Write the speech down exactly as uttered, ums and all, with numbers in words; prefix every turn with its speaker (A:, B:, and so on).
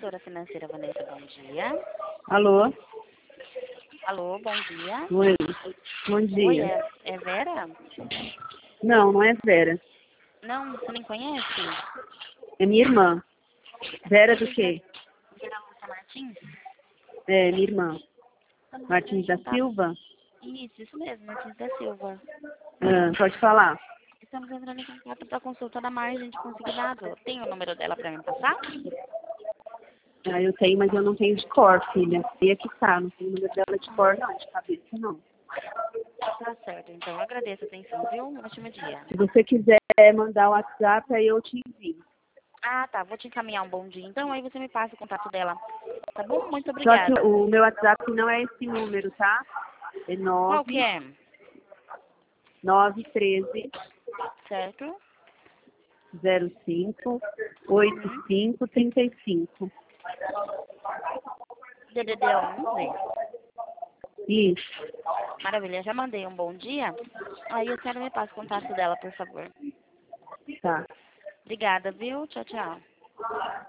A: corretora financeira Vanessa, bom dia.
B: Alô?
A: Alô, bom dia.
B: Oi. Bom dia.
A: Oi, é, é Vera?
B: Não, não é Vera.
A: Não, você nem conhece?
B: É minha irmã. Vera do quê?
A: Vera Lúcia Martins?
B: É, minha irmã.
A: Estamos entrando
B: Martins
A: em
B: da
A: contato.
B: Silva?
A: Isso, isso mesmo, Martins da Silva.
B: Ah, pode falar.
A: Estamos entrando em contato para consulta da margem de consignado. Tem o número dela para me passar?
B: Ah, eu tenho, mas eu não tenho de cor, filha. E aqui tá, não tenho o número dela de cor, não, de cabeça, não.
A: Tá certo, então eu agradeço a atenção, viu? Um ótimo dia.
B: Se você quiser mandar o WhatsApp, aí eu te envio.
A: Ah, tá, vou te encaminhar um bom dia. Então aí você me passa o contato dela. Tá bom? Muito
B: Só que
A: obrigada.
B: o meu WhatsApp não é esse número, tá? É
A: Qual que
B: nove
A: é?
B: nove treze
A: Certo?
B: zero cinco oito
A: Uhum.
B: cinco trinta e cinco.
A: D D D onze?
B: Isso,
A: Maravilha, já mandei um bom dia. Aí a senhora me passa o contato dela, por favor.
B: tá.
A: Obrigada, viu? Tchau, tchau.